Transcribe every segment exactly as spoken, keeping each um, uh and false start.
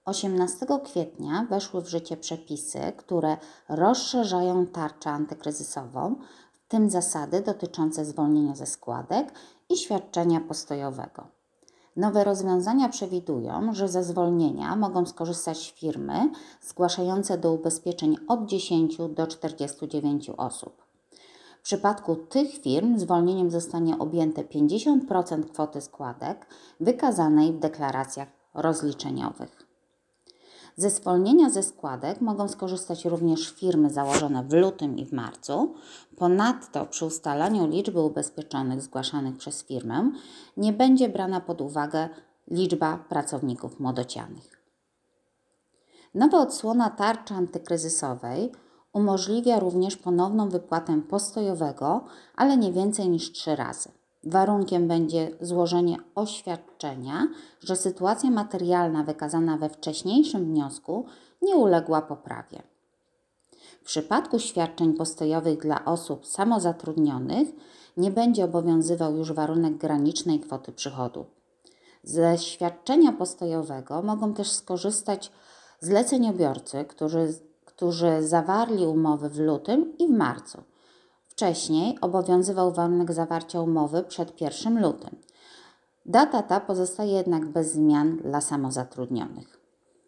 osiemnastego kwietnia weszły w życie przepisy, które rozszerzają tarczę antykryzysową, w tym zasady dotyczące zwolnienia ze składek i świadczenia postojowego. Nowe rozwiązania przewidują, że ze zwolnienia mogą skorzystać firmy zgłaszające do ubezpieczeń od dziesięciu do czterdziestu dziewięciu osób. W przypadku tych firm zwolnieniem zostanie objęte pięćdziesiąt procent kwoty składek wykazanej w deklaracjach rozliczeniowych. Ze zwolnienia ze składek mogą skorzystać również firmy założone w lutym i w marcu. Ponadto przy ustalaniu liczby ubezpieczonych zgłaszanych przez firmę nie będzie brana pod uwagę liczba pracowników młodocianych. Nowa odsłona tarczy antykryzysowej umożliwia również ponowną wypłatę postojowego, ale nie więcej niż trzy razy. Warunkiem będzie złożenie oświadczenia, że sytuacja materialna wykazana we wcześniejszym wniosku nie uległa poprawie. W przypadku świadczeń postojowych dla osób samozatrudnionych nie będzie obowiązywał już warunek granicznej kwoty przychodu. Ze świadczenia postojowego mogą też skorzystać zleceniobiorcy, którzy, którzy zawarli umowy w lutym i w marcu. Wcześniej obowiązywał warunek zawarcia umowy przed pierwszym lutym. Data ta pozostaje jednak bez zmian dla samozatrudnionych.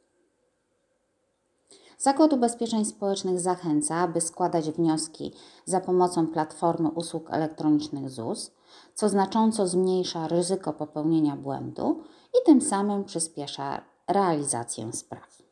Zakład Ubezpieczeń Społecznych zachęca, aby składać wnioski za pomocą platformy usług elektronicznych Z U S, co znacząco zmniejsza ryzyko popełnienia błędu i tym samym przyspiesza realizację spraw.